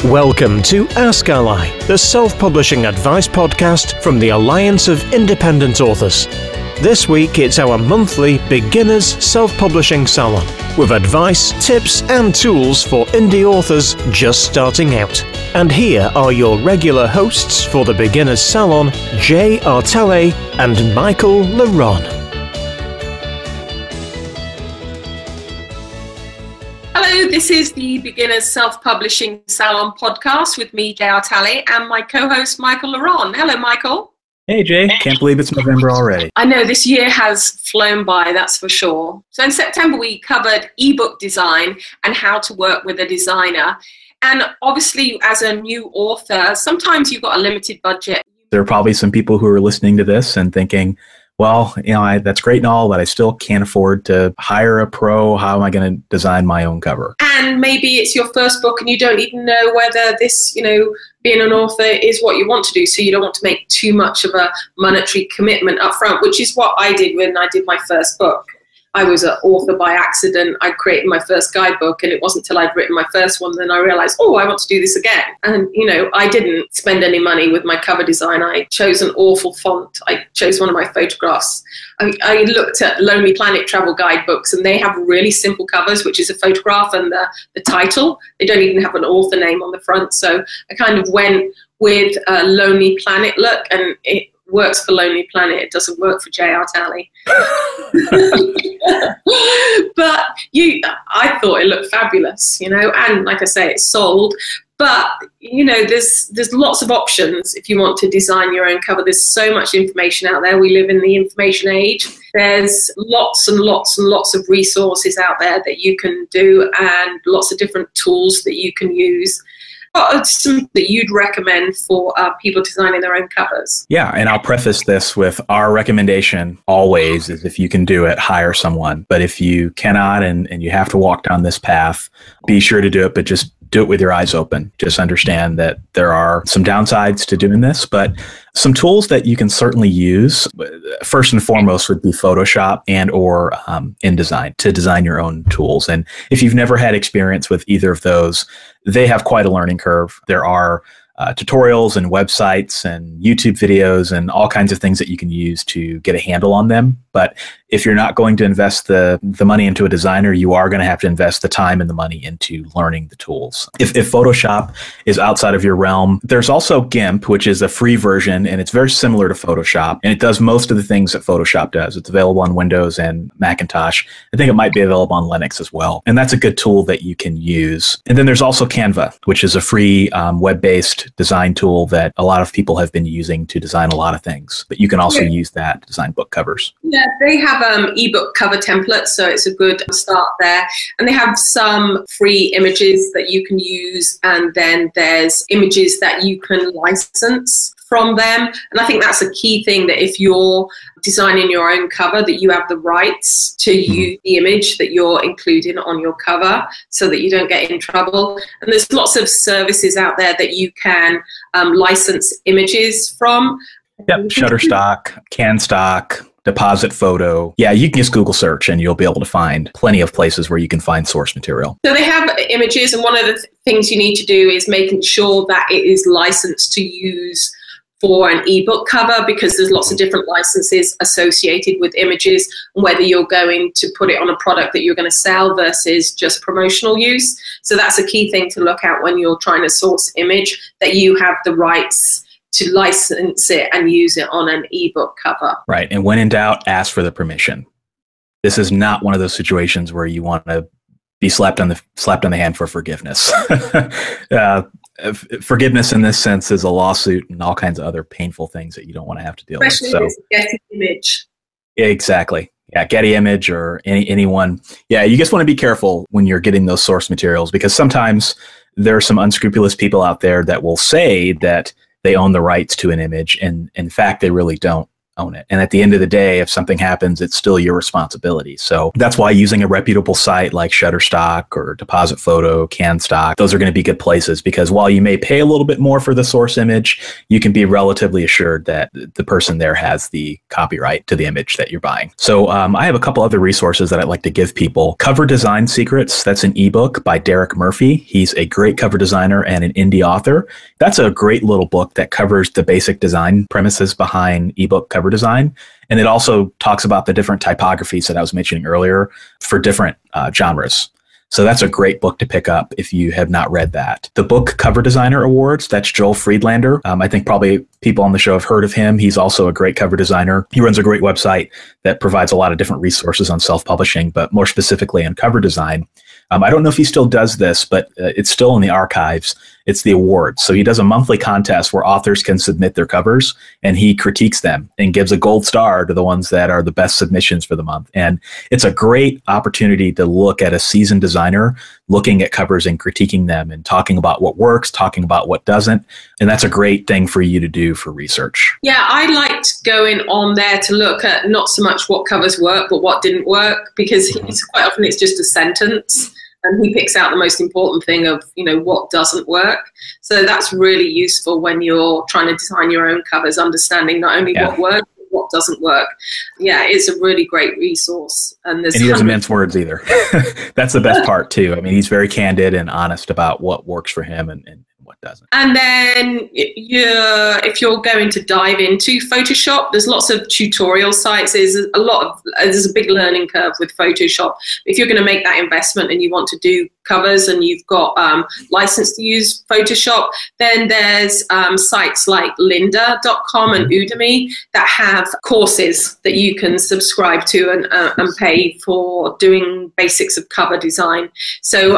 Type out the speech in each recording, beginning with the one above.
Welcome to Ask Ally, the self-publishing advice podcast from the Alliance of Independent Authors. This week it's our monthly Beginners Self-Publishing Salon, with advice, tips and tools for indie authors just starting out. And here are your regular hosts for the Beginners Salon, Jay Artale and Michael Laron. Hello, this is the Beginners Self-Publishing Salon podcast with me, Jay Artale, and my co-host, Michael Laron. Hello, Michael. Hey, Jay. Can't believe it's November already. I know, this year has flown by, that's for sure. So in September, we covered ebook design and how to work with a designer. And obviously, as a new author, sometimes you've got a limited budget. There are probably some people who are listening to this and thinking, well, that's great and all, but I still can't afford to hire a pro. How am I going to design my own cover? And maybe it's your first book and you don't even know whether this, being an author is what you want to do. So you don't want to make too much of a monetary commitment up front, which is what I did when I did my first book. I was an author by accident. I created my first guidebook, and it wasn't until I'd written my first one then I realized, I want to do this again. And, I didn't spend any money with my cover design. I chose an awful font. I chose one of my photographs. I looked at Lonely Planet travel guidebooks, and they have really simple covers, which is a photograph and the title. They don't even have an author name on the front. So I kind of went with a Lonely Planet look, and it works for Lonely Planet. It doesn't work for Jay Artale. But I thought it looked fabulous, and like I say, it's sold. But, there's lots of options if you want to design your own cover. There's so much information out there. We live in the information age. There's lots and lots and lots of resources out there that you can do, and lots of different tools that you can use. What are some that you'd recommend for people designing their own covers? Yeah, and I'll preface this with our recommendation always is if you can do it, hire someone. But if you cannot and you have to walk down this path, be sure to do it, but just do it with your eyes open. Just understand that there are some downsides to doing this, but some tools that you can certainly use, first and foremost, would be Photoshop and or InDesign to design your own tools. And if you've never had experience with either of those, they have quite a learning curve. There are tutorials and websites and YouTube videos and all kinds of things that you can use to get a handle on them. But if you're not going to invest the money into a designer, you are going to have to invest the time and the money into learning the tools. If Photoshop is outside of your realm, there's also GIMP, which is a free version, and it's very similar to Photoshop. And it does most of the things that Photoshop does. It's available on Windows and Macintosh. I think it might be available on Linux as well. And that's a good tool that you can use. And then there's also Canva, which is a free web-based design tool that a lot of people have been using to design a lot of things. But you can also use that to design book covers. Yeah, they have ebook cover templates, so it's a good start there. And they have some free images that you can use, and then there's images that you can license from them. And I think that's a key thing, that if you're designing your own cover, that you have the rights to use the image that you're including on your cover so that you don't get in trouble. And there's lots of services out there that you can license images from. Yep, Shutterstock, CanStock, Deposit Photo. Yeah, you can just Google search and you'll be able to find plenty of places where you can find source material. So they have images, and one of the things you need to do is making sure that it is licensed to use for an ebook cover, because there's lots of different licenses associated with images, and whether you're going to put it on a product that you're going to sell versus just promotional use. So that's a key thing to look at when you're trying to source image, that you have the rights to license it and use it on an ebook cover. Right. And when in doubt, ask for the permission. This is not one of those situations where you want to be slapped on the hand for forgiveness. Forgiveness in this sense is a lawsuit and all kinds of other painful things that you don't want to have to deal Especially with. Especially if it's Getty Image. Exactly. Yeah, Getty Image or anyone. Yeah, you just want to be careful when you're getting those source materials, because sometimes there are some unscrupulous people out there that will say that they own the rights to an image, and in fact, they really don't. own it. And at the end of the day, if something happens, it's still your responsibility. So that's why using a reputable site like Shutterstock or Deposit Photo, CanStock, those are going to be good places, because while you may pay a little bit more for the source image, you can be relatively assured that the person there has the copyright to the image that you're buying. So I have a couple other resources that I'd like to give people. Cover Design Secrets, that's an ebook by Derek Murphy. He's a great cover designer and an indie author. That's a great little book that covers the basic design premises behind ebook cover design. And it also talks about the different typographies that I was mentioning earlier for different genres. So that's a great book to pick up if you have not read that. The book Cover Designer Awards, that's Joel Friedlander. I think probably people on the show have heard of him. He's also a great cover designer. He runs a great website that provides a lot of different resources on self-publishing, but more specifically on cover design. I don't know if he still does this, but it's still in the archives. It's the awards. So he does a monthly contest where authors can submit their covers, and he critiques them and gives a gold star to the ones that are the best submissions for the month. And it's a great opportunity to look at a seasoned designer looking at covers and critiquing them and talking about what works, talking about what doesn't. And that's a great thing for you to do for research. Yeah, I liked going on there to look at not so much what covers work, but what didn't work, because it's quite often it's just a sentence. And he picks out the most important thing of, what doesn't work. So that's really useful when you're trying to design your own covers, understanding not only what works, but what doesn't work. Yeah, it's a really great resource. And he doesn't mince words either. That's the best part too. I mean, he's very candid and honest about what works for him and what doesn't. And then if you're going to dive into Photoshop, there's lots of tutorial sites. There's a big learning curve with Photoshop. If you're going to make that investment and you want to do covers and you've got license to use Photoshop, then there's sites like lynda.com and Udemy that have courses that you can subscribe to and pay for doing basics of cover design. So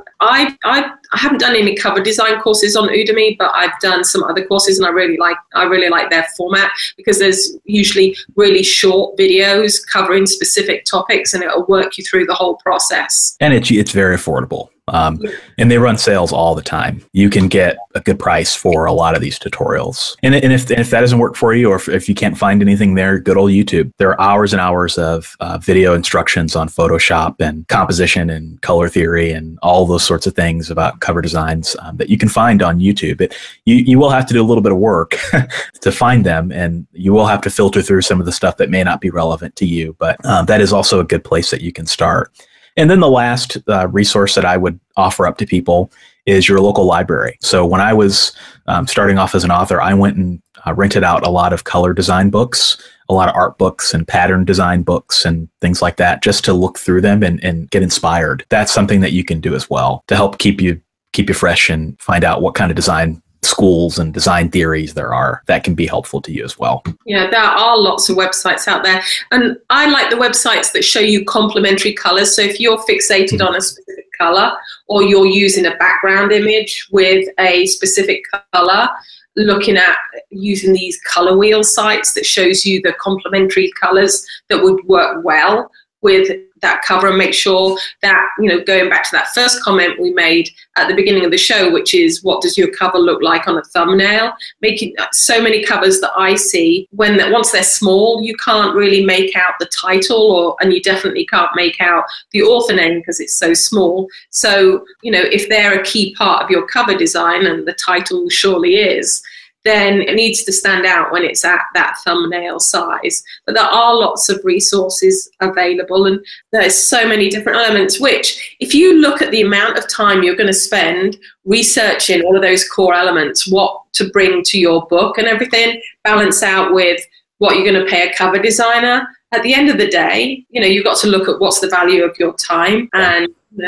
I haven't done any cover design courses on Udemy, but I've done some other courses, and I really like their format, because there's usually really short videos covering specific topics, and it'll work you through the whole process. And it's very affordable. And they run sales all the time. You can get a good price for a lot of these tutorials. And if that doesn't work for you, or if you can't find anything there, good old YouTube. There are hours and hours of video instructions on Photoshop and composition and color theory and all those sorts of things about cover designs that you can find on YouTube. You will have to do a little bit of work to find them, and you will have to filter through some of the stuff that may not be relevant to you. But that is also a good place that you can start. And then the last resource that I would offer up to people is your local library. So when I was starting off as an author, I went and rented out a lot of color design books, a lot of art books and pattern design books and things like that, just to look through them and get inspired. That's something that you can do as well to help keep you fresh and find out what kind of design schools and design theories there are that can be helpful to you as well. Yeah, there are lots of websites out there. And I like the websites that show you complementary colors. So if you're fixated on a specific color, or you're using a background image with a specific color, looking at using these color wheel sites that shows you the complementary colors that would work well with that cover, and make sure that, going back to that first comment we made at the beginning of the show, which is, what does your cover look like on a thumbnail? Making so many covers that I see, once they're small, you can't really make out the title, and you definitely can't make out the author name because it's so small. So, if they're a key part of your cover design, and the title surely is, then it needs to stand out when it's at that thumbnail size. But there are lots of resources available, and there's so many different elements, which, if you look at the amount of time you're going to spend researching all of those core elements, what to bring to your book and everything, balance out with what you're going to pay a cover designer, at the end of the day, you've got to look at what's the value of your time. And,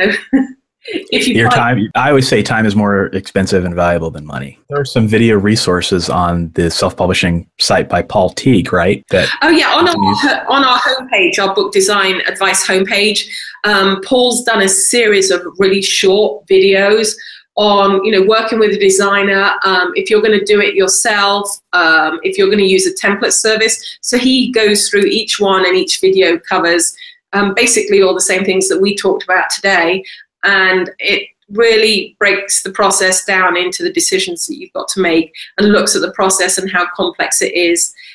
if you time, I always say time is more expensive and valuable than money. There are some video resources on the self-publishing site by Paul Teague, right? On our homepage, our book design advice homepage, Paul's done a series of really short videos on, working with a designer, if you're going to do it yourself, if you're going to use a template service. So he goes through each one, and each video covers basically all the same things that we talked about today. And it really breaks the process down into the decisions that you've got to make, and looks at the process and how complex it is.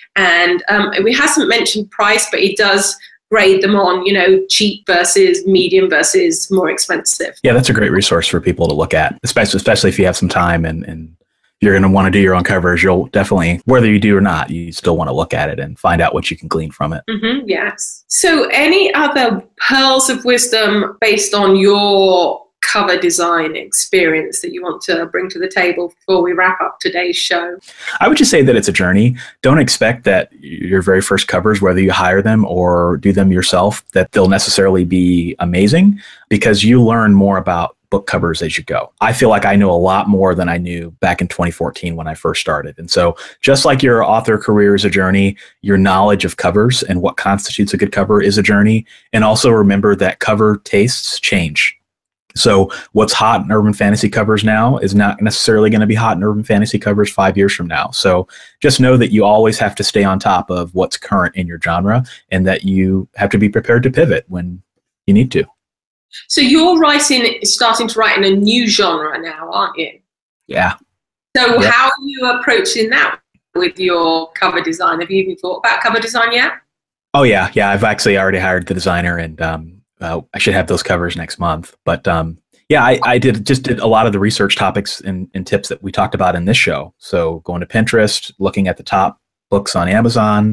And he hasn't mentioned price, but he does grade them on, cheap versus medium versus more expensive. Yeah, that's a great resource for people to look at, especially if you have some time and you're going to want to do your own covers. You'll definitely, whether you do or not, you still want to look at it and find out what you can glean from it. Mm-hmm, yes. So any other pearls of wisdom based on your cover design experience that you want to bring to the table before we wrap up today's show? I would just say that it's a journey. Don't expect that your very first covers, whether you hire them or do them yourself, that they'll necessarily be amazing, because you learn more about book covers as you go. I feel like I know a lot more than I knew back in 2014 when I first started. And so just like your author career is a journey, your knowledge of covers and what constitutes a good cover is a journey. And also remember that cover tastes change. So what's hot in urban fantasy covers now is not necessarily going to be hot in urban fantasy covers 5 years from now. So just know that you always have to stay on top of what's current in your genre, and that you have to be prepared to pivot when you need to. So you're starting to write in a new genre now, aren't you? Yeah. So How are you approaching that with your cover design? Have you even thought about cover design yet? Oh, yeah. Yeah, I've actually already hired the designer, and I should have those covers next month. But I did a lot of the research topics and tips that we talked about in this show. So going to Pinterest, looking at the top books on Amazon.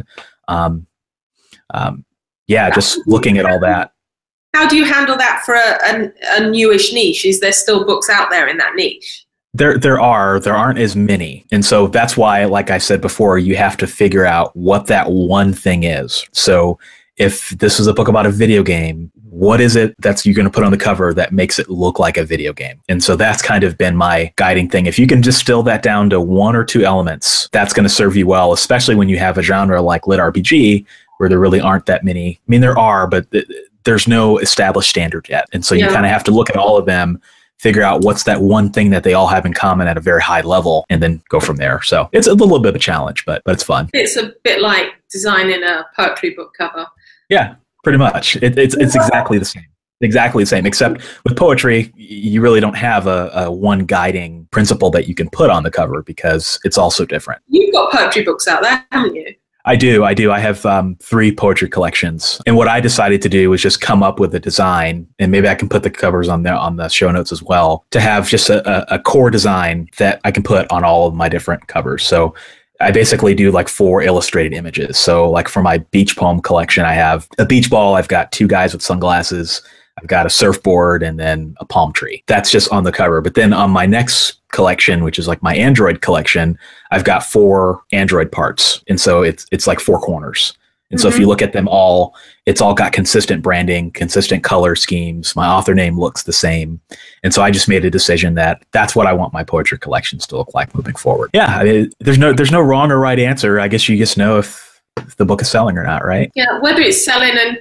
Just looking at all that. How do you handle that for a newish niche? Is there still books out there in that niche? There aren't as many. And so that's why, like I said before, you have to figure out what that one thing is. So if this is a book about a video game, what is it that's you're going to put on the cover that makes it look like a video game? And so that's kind of been my guiding thing. If you can distill that down to one or two elements, that's going to serve you well, especially when you have a genre like lit RPG, where there really aren't that many. I mean, there are, but there's no established standard yet. And so you kind of have to look at all of them, figure out what's that one thing that they all have in common at a very high level, and then go from there. So it's a little bit of a challenge, but it's fun. It's a bit like designing a poetry book cover. Yeah, pretty much. It's exactly the same. Exactly the same, except with poetry, you really don't have a one guiding principle that you can put on the cover, because it's all so different. You've got poetry books out there, haven't you? I do. I have 3 poetry collections. And what I decided to do was just come up with a design, and maybe I can put the covers on the show notes as well, to have just a core design that I can put on all of my different covers. So I basically do like 4 illustrated images. So like for my beach poem collection, I have a beach ball, I've got 2 guys with sunglasses, I've got a surfboard, and then a palm tree. That's just on the cover. But then on my next collection, which is like my Android collection, I've got 4 Android parts. And so it's like 4 corners. And so if you look at them all, it's all got consistent branding, consistent color schemes. My author name looks the same. And so I just made a decision that that's what I want my poetry collections to look like moving forward. Yeah, I mean, there's no wrong or right answer. I guess you just know if the book is selling or not, right? Yeah, whether it's selling, and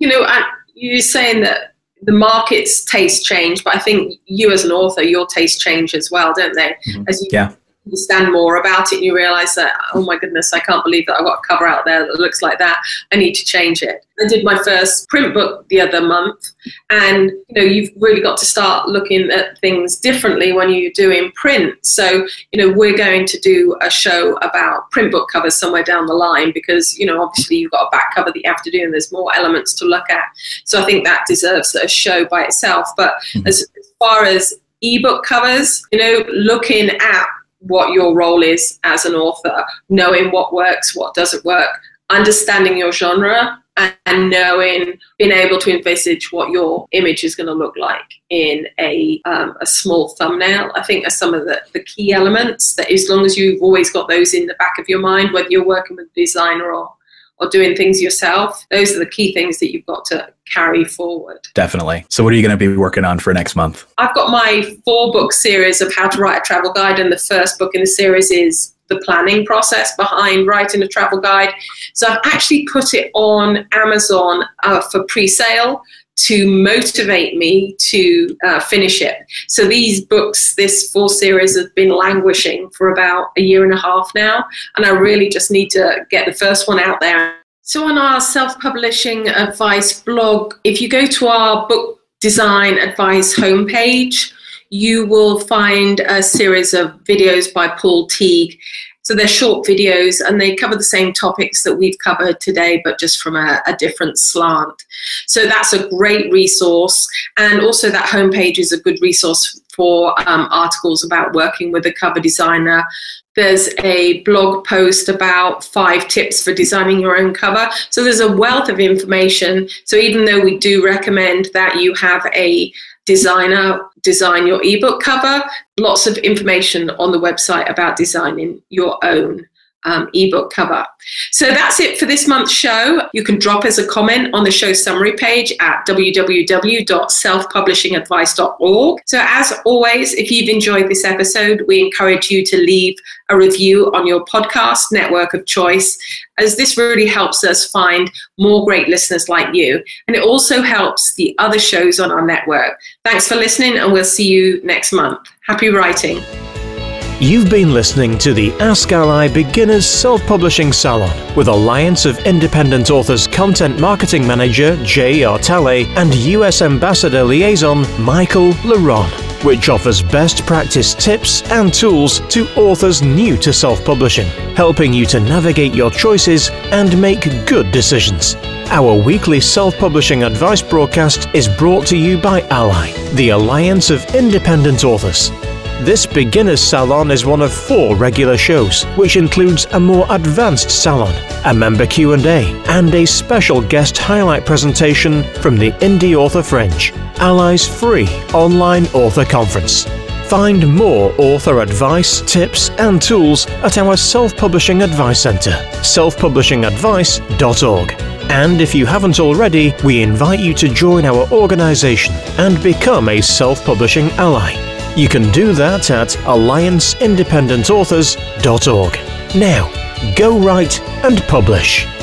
you're saying that the market's taste change, but I think you as an author, your taste change as well, don't they? As you understand more about it, and you realize that, oh my goodness, I can't believe that I've got a cover out there that looks like that. I need to change it. I did my first print book the other month, and you've really got to start looking at things differently when you do in print. So we're going to do a show about print book covers somewhere down the line, because obviously you've got a back cover that you have to do, and there's more elements to look at. So I think that deserves a show by itself. But as far as ebook covers, looking at what your role is as an author, knowing what works, what doesn't work, understanding your genre, and being able to envisage what your image is going to look like in a small thumbnail, I think are some of the key elements, that as long as you've always got those in the back of your mind, whether you're working with a designer or doing things yourself, those are the key things that you've got to carry forward. Definitely. So what are you going to be working on for next month? I've got my 4-book series of how to write a travel guide, and the first book in the series is the planning process behind writing a travel guide. So I've actually put it on Amazon for pre-sale to motivate me to finish it. So these books, this 4 series, have been languishing for about a year and a half now, and I really just need to get the first one out there. So on our self-publishing advice blog, if you go to our book design advice homepage, you will find a series of videos by Paul Teague, So they're short videos and they cover the same topics that we've covered today, but just from a different slant. So that's a great resource. And also that homepage is a good resource for articles about working with a cover designer. There's a blog post about 5 tips for designing your own cover. So there's a wealth of information. So even though we do recommend that you have a designer design your ebook cover, lots of information on the website about designing your own ebook cover. So that's it for this month's show. You can drop us a comment on the show summary page at www.selfpublishingadvice.org. So as always, if you've enjoyed this episode, we encourage you to leave a review on your podcast network of choice, as this really helps us find more great listeners like you. And it also helps the other shows on our network. Thanks for listening, and we'll see you next month. Happy writing. You've been listening to the Ask Ally Beginners Self-Publishing Salon with Alliance of Independent Authors Content Marketing Manager Jay Artale and US Ambassador Liaison Michael Leron, which offers best practice tips and tools to authors new to self-publishing, helping you to navigate your choices and make good decisions. Our weekly self-publishing advice broadcast is brought to you by Ally, the Alliance of Independent Authors. This Beginner's Salon is one of 4 regular shows, which includes a more advanced salon, a member Q&A, and a special guest highlight presentation from the Indie Author Fringe, Ally's free online author conference. Find more author advice, tips, and tools at our Self-Publishing Advice Centre, selfpublishingadvice.org. And if you haven't already, we invite you to join our organisation and become a self-publishing ally. You can do that at allianceindependentauthors.org. Now, go write and publish.